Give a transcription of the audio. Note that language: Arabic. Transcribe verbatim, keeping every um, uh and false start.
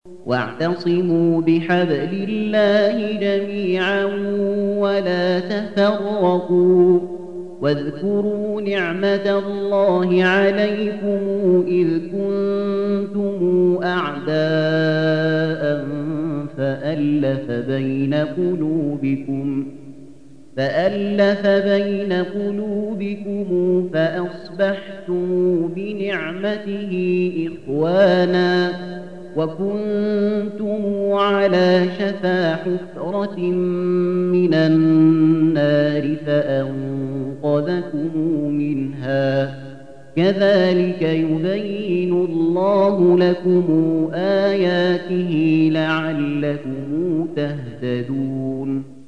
واعتصموا بحبل الله جميعا ولا تفرقوا واذكروا نعمة الله عليكم إذ كنتم أعداء فألف بين قلوبكم فألف بين قلوبكم فأصبحتم بنعمته إخوانا وكنتم على شفا حفرة من النار فأنقذكم منها كذلك يبين الله لكم آياته لعلكم تهتدون